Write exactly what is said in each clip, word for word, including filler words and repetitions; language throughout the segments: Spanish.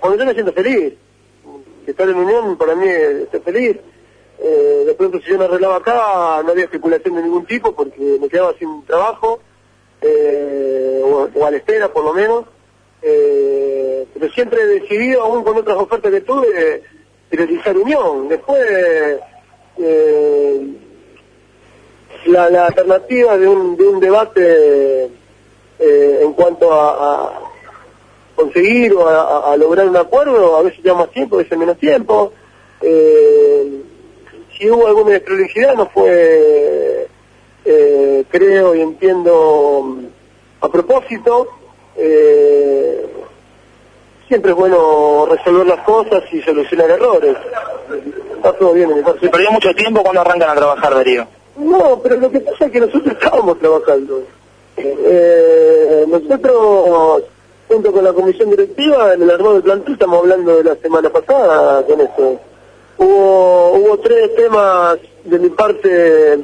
porque yo me siento feliz. Estar en Unión para mí es estoy feliz. Eh, de pronto si yo me arreglaba acá no había especulación de ningún tipo porque me quedaba sin trabajo, eh, o, o a la espera por lo menos. Eh, pero siempre he decidido, aún con otras ofertas que tuve, priorizar Unión. Después, eh, la, la alternativa de un, de un debate eh, en cuanto a, a conseguir o a, a lograr un acuerdo, a veces lleva más tiempo, a veces menos tiempo. Eh, si hubo alguna desprolijidad no fue, eh, creo y entiendo, a propósito. Eh, siempre es bueno resolver las cosas y solucionar errores. Está todo bien en mi parte. ¿Se perdió mucho tiempo cuando arrancan a trabajar, Darío? No, pero lo que pasa es que nosotros estábamos trabajando. Eh, nosotros, junto con la comisión directiva, en el armado del plantel, estamos hablando de la semana pasada con esto. Hubo, hubo tres temas de mi parte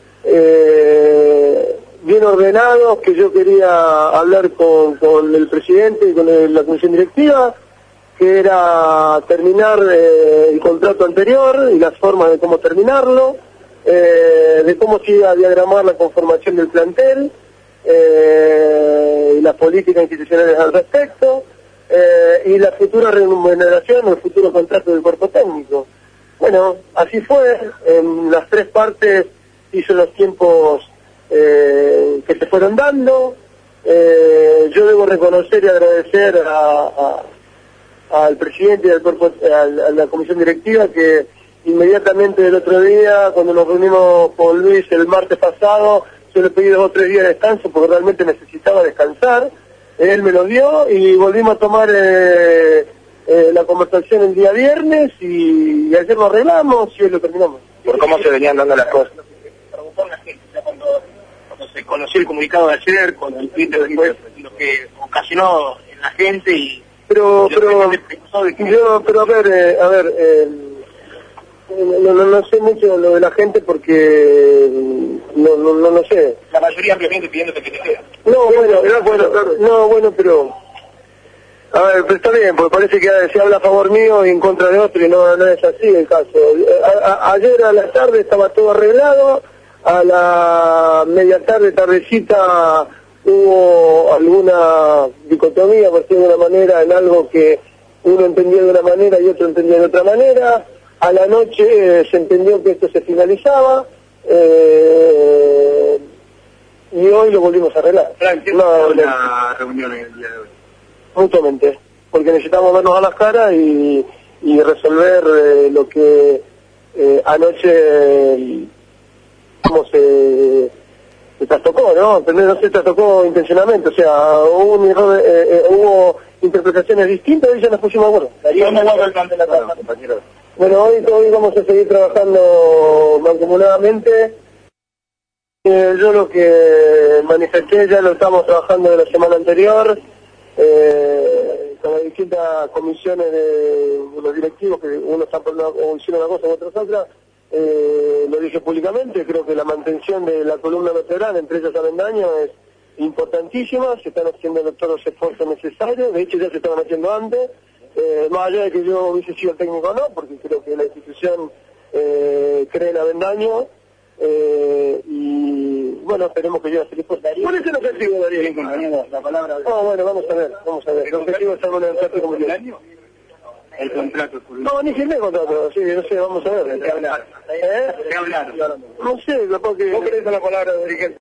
eh, bien ordenados que yo quería hablar con, con el presidente y con el, la comisión directiva, que era terminar eh, el contrato anterior y las formas de cómo terminarlo, eh, de cómo se iba a diagramar la conformación del plantel, eh, y las políticas institucionales al respecto, eh, y la futura remuneración o el futuro contrato del cuerpo técnico. Bueno, así fue, en las tres partes hizo los tiempos eh, que se fueron dando. Eh, yo debo reconocer y agradecer a, a, al presidente y al cuerpo, a, a la comisión directiva que inmediatamente el otro día, cuando nos reunimos con Luis el martes pasado, yo le pedí dos o tres días de descanso porque realmente necesitaba descansar. Él me lo dio y volvimos a tomar eh, eh, la conversación el día viernes y, y ayer lo arreglamos y hoy lo terminamos. ¿Por cómo se venían dando las cosas? Cuando, cuando se conoció el comunicado de ayer, con el Twitter después, lo que ocasionó en la gente y... Pero, pero, yo, pero a ver, eh, a ver, eh, no, no, no sé mucho lo de la gente porque no, no, no, no sé. La mayoría ampliamente pidiéndote que te quedas. No, bueno, bueno, no, bueno, pero... A ver, pero está bien, porque parece que se habla a favor mío y en contra de otro y no, no es así el caso. A, a, ayer a la tarde estaba todo arreglado, a la media tarde, tardecita, hubo alguna dicotomía, por decirlo de una manera, en algo que uno entendía de una manera y otro entendía de otra manera. A la noche eh, se entendió que esto se finalizaba, eh, y hoy lo volvimos a arreglar. Frank, ¿qué no, fue la reunión en el día de hoy? Mutuamente, porque necesitamos vernos a las caras y, y resolver eh, lo que eh, anoche, eh, cómo se, se trastocó, ¿no? Pero no se trastocó intencionalmente, o sea, hubo, un error, eh, eh, hubo interpretaciones distintas y ya nos pusimos de acuerdo. Darío, ¿cómo va el plan de la casa, compañero? Bueno, hoy, hoy vamos a seguir trabajando mancomunadamente. Eh, yo lo que manifesté ya lo estamos trabajando de la semana anterior, eh, con las distintas comisiones de, de los directivos, que uno está por una, o hicieron una cosa u otros otra. Eh, lo dije públicamente, creo que la mantención de la columna vertebral, entre ellas Avendaño, es importantísima, se están haciendo todos los esfuerzos necesarios, de hecho ya se estaban haciendo antes, eh, más allá de que yo hubiese sido técnico o no, porque creo que la institución eh, cree en Avendaño, eh, y bueno, esperemos que llegue a ser dispuesto. ¿Cuál es el objetivo, Darío? Sí, compañero, la palabra... No, bueno, vamos a ver, vamos a ver. El objetivo es algo en el contrato como yo. El contrato. No, ni firmé contrato, sí, no sé, vamos a ver. ¿Qué hablar? ¿Eh? ¿Qué hablar? No sé, capaz que... ¿Vos crees en la palabra de dirigente?